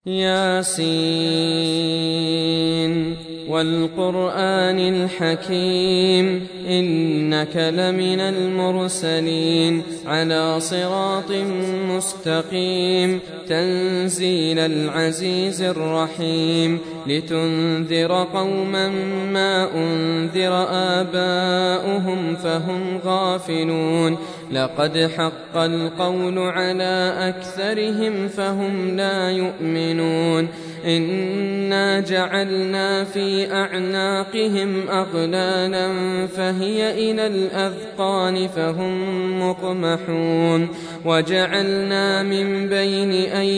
ياسين والقرآن الحكيم إنك لمن المرسلين على صراط مستقيم تنزيل العزيز الرحيم لتنذر قوما ما أنذر آباؤهم فهم غافلون لقد حق القول على أكثرهم فهم لا يؤمنون إنا جعلنا في أعناقهم أغلالا فهي إلى الأذقان فهم مقمحون وجعلنا من بين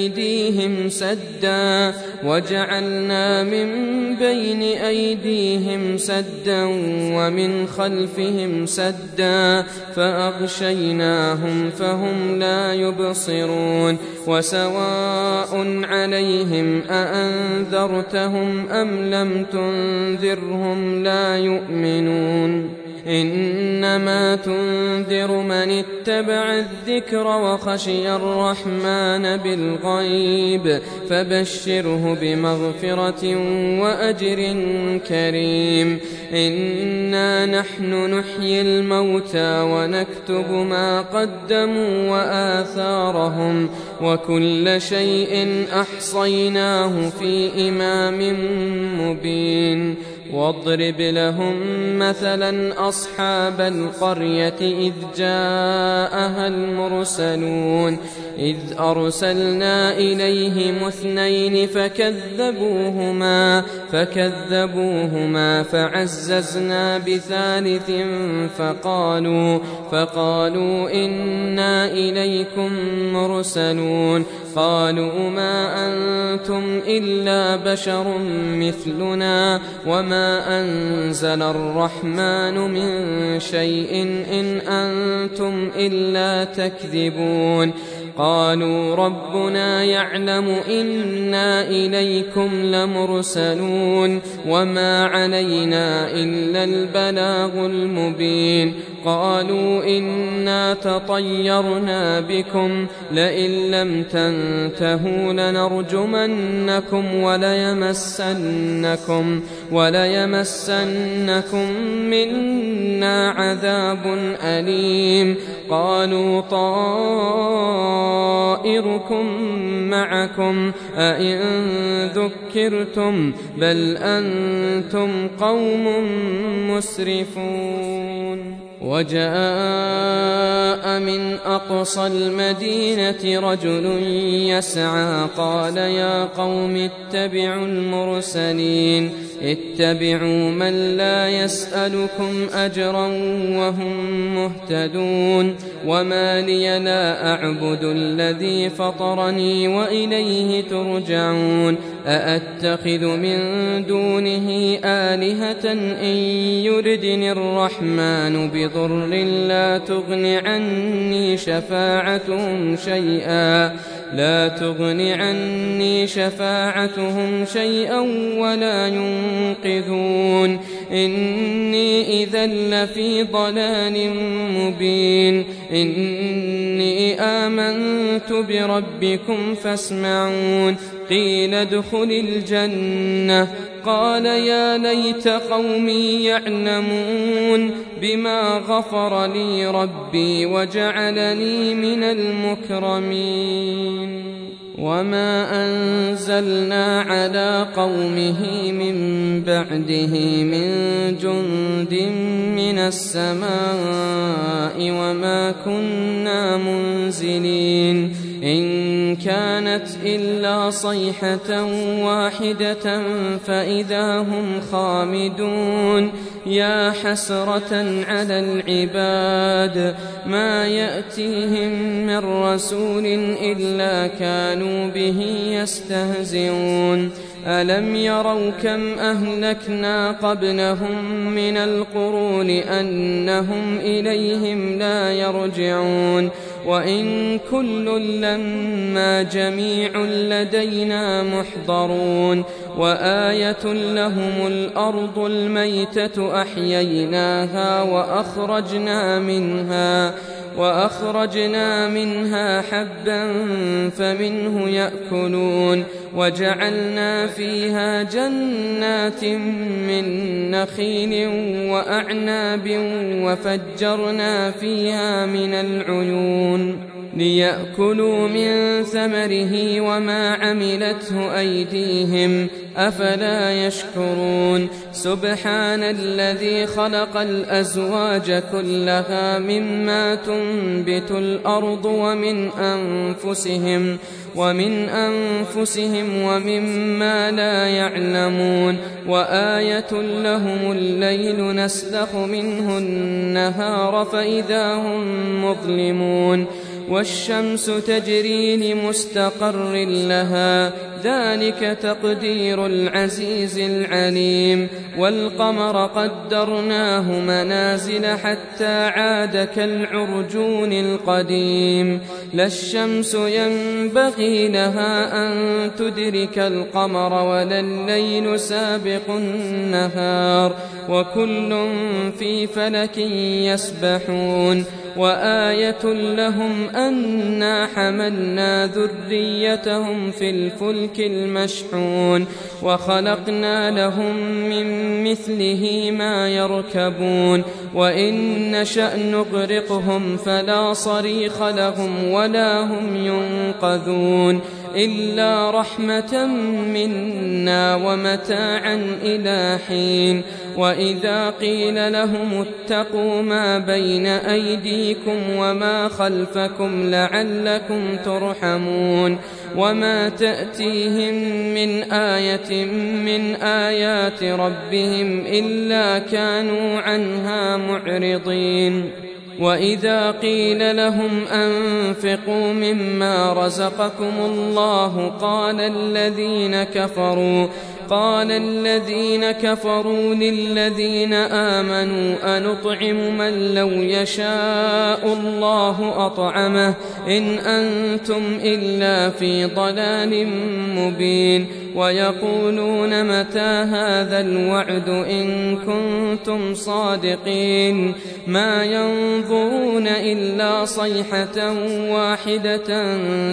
أيديهم سدا ومن خلفهم سدا فأغشيناهم فهم لا يبصرون وسواء عليهم أأنذرتهم أم لم تنذرهم لا يؤمنون إنما تنذر من اتبع الذكر وخشي الرحمن بالغيب فبشره بمغفرة وأجر كريم إنا نحن نحيي الموتى ونكتب ما قدموا وآثارهم وكل شيء أحصيناه في إمام مبين واضرب لهم مثلا أصحاب القرية إذ جاءها المرسلون إذ أرسلنا إليهم 2 فكذبوهما فعززنا ب3 فقالوا إنا إليكم مرسلون قالوا ما أنتم إلا بشر مثلنا وما أنزل الرحمن من شيء إن أنتم إلا تكذبون قالوا ربنا يعلم إنا إليكم لمرسلون وما علينا إلا البلاغ المبين قالوا إنا تطيرنا بكم لئن لم تنتهوا لنرجمنكم وليمسنكم منا عذاب أليم قالوا طائركم معكم أئن ذكرتم بل أنتم قوم مسرفون وجاء من أقصى المدينة رجل يسعى قال يا قوم اتبعوا المرسلين اتبعوا من لا يسألكم أجرا وهم مهتدون وما لي لا أعبد الذي فطرني وإليه ترجعون أأتخذ من دونه آلهة إن يردني الرحمن بضر لا تغن عني شفاعتهم شيئا ولا ينقذون إني إذا لفي ضلال مبين إني آمنت بربكم فاسمعون قيل ادخل الجنة قال يا ليت قومي يعلمون بما غفر لي ربي وجعلني من المكرمين وما أنزلنا على قومه من بعده من جند من السماء وما كنا منزلين إن كانت إلا صيحة واحدة فإذا هم خامدون يا حسرة على العباد ما يأتيهم من رسول إلا كانوا به يستهزئون ألم يروا كم أهلكنا قبلهم من القرون أنهم إليهم لا يرجعون وإن كل لما جميع لدينا محضرون وآية لهم الأرض الميتة أحييناها وأخرجنا منها حبا فمنه يأكلون وجعلنا فيها جنات من نخيل وأعناب وفجرنا فيها من العيون ليأكلوا من ثمره وما عملته أيديهم أفلا يشكرون سبحان الذي خلق الأزواج كلها مما تنبت الأرض ومن أنفسهم ومما لا يعلمون وآية لهم الليل نسلخ منه النهار فإذا هم مظلمون والشمس تجري لمستقر لها ذلك تقدير العزيز العليم والقمر قدرناه منازل حتى عاد كالعرجون القديم لا الشمس ينبغي لها أن تدرك القمر ولا الليل سابق النهار وكل في فلك يسبحون وآية لهم أنا حملنا ذريتهم في الفلك المشحون وخلقنا لهم من مثله ما يركبون وإن نشأ نغرقهم فلا صريخ لهم ولا هم ينقذون إلا رحمة منا ومتاعا إلى حين وإذا قيل لهم اتقوا ما بين أيديكم وما خلفكم لعلكم ترحمون وما تأتيهم من آية من آيات ربهم إلا كانوا عنها معرضين وإذا قيل لهم أنفقوا مما رزقكم الله قال الذين كفروا للذين آمنوا أنطعم من لو يشاء الله أطعمه إن أنتم إلا في ضلال مبين ويقولون متى هذا الوعد إن كنتم صادقين ما ينظرون إلا صيحة واحدة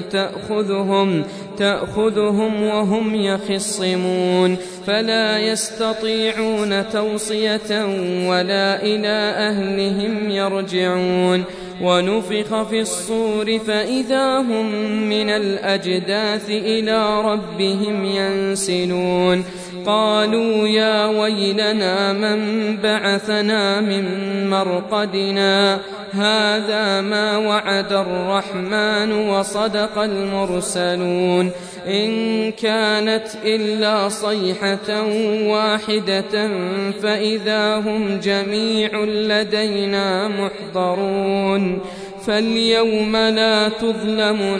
تأخذهم وهم يخصمون فلا يستطيعون توصية ولا إلى أهلهم يرجعون ونفخ في الصور فإذا هم من الأجداث إلى ربهم ينسلون قالوا يا ويلنا من بعثنا من مرقدنا هذا ما وعد الرحمن وصدق المرسلون إن كانت إلا صيحة واحدة فإذا هم جميع لدينا محضرون فاليوم لا تظلم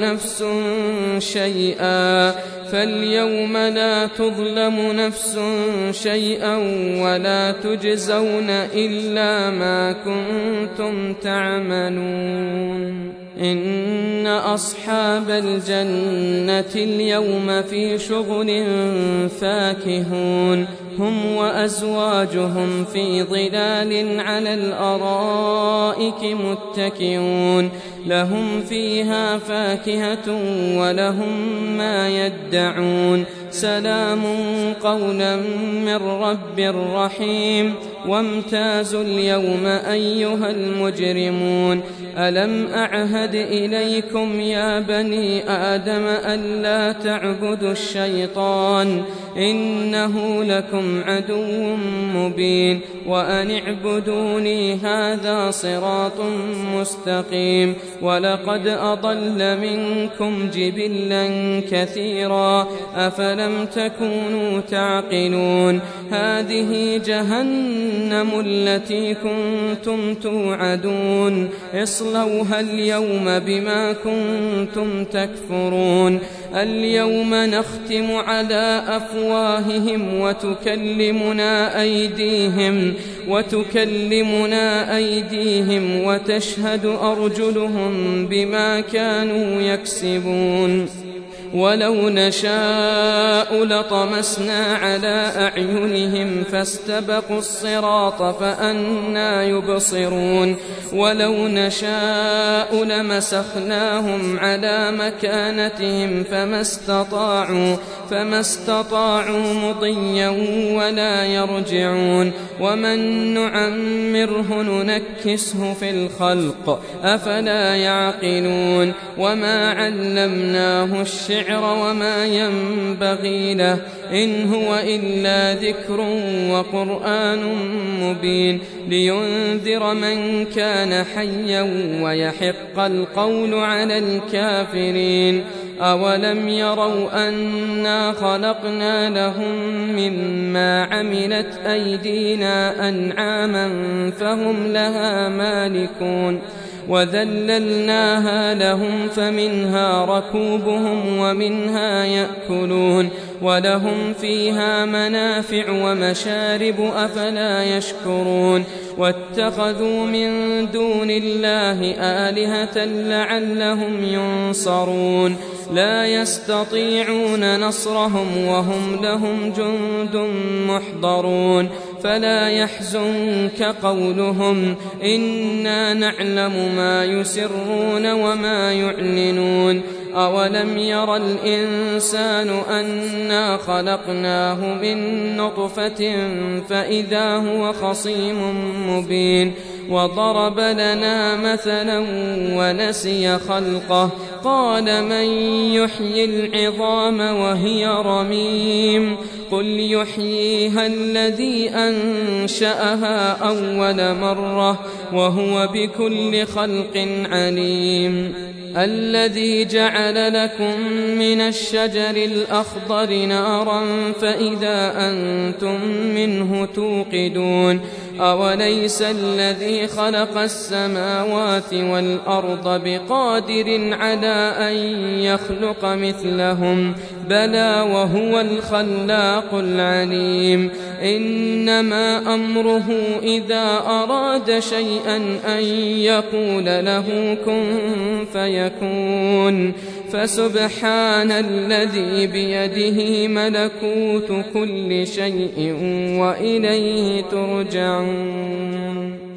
نفس شيئا ولا تجزون إلا ما كنتم تعملون إن أصحاب الجنة اليوم في شغل فاكهون هم وأزواجهم في ظلال على الأرائك متكئون لهم فيها فاكهة ولهم ما يدعون سلام قولا من رب رحيم وامتازوا اليوم أيها المجرمون ألم أعهد إليكم يا بني آدم ألا تعبدوا الشيطان إنه لكم عدو مبين وأن اعبدوني هذا صراط مستقيم ولقد أضل منكم جبلا كثيرا أفلم تكونوا تعقلون هذه جهنم التي كنتم توعدون اصلوها اليوم بما كنتم تكفرون اليوم نختم على أفواههم وتكلمنا أيديهم وتشهد أرجلهم بما كانوا يكسبون ولو نشاء لطمسنا على أعينهم فاستبقوا الصراط فأنى يبصرون ولو نشاء لمسخناهم على مكانتهم فما استطاعوا مضيا ولا يرجعون ومن نعمره ننكسه في الخلق أفلا يعقلون وما علمناه الشعر وما ينبغي له إن هو إلا ذكر وقرآن مبين لينذر من كان حيا ويحق القول على الكافرين أولم يروا أنا خلقنا لهم مما عملت أيدينا أنعاما فهم لها مالكون وذللناها لهم فمنها ركوبهم ومنها يأكلون ولهم فيها منافع ومشارب أفلا يشكرون واتخذوا من دون الله آلهة لعلهم ينصرون لا يستطيعون نصرهم وهم لهم جند محضرون فلا يحزنك قولهم إنا نعلم ما يسرون وما يعلنون أولم ير الإنسان أنا خلقناه من نطفة فإذا هو خصيم مبين وضرب لنا مثلا ونسي خلقه قال من يحيي العظام وهي رميم قل يحييها الذي أنشأها أول مرة وهو بكل خلق عليم الذي جعل لكم من الشجر الأخضر نارا فإذا أنتم منه توقدون أوليس الذي خلق السماوات والأرض بقادر على أن يخلق مثلهم بلى وهو الخلاق العليم إنما أمره إذا أراد شيئا أن يقول له كن فيكون فسبحان الذي بيده ملكوت كل شيء وإليه ترجعون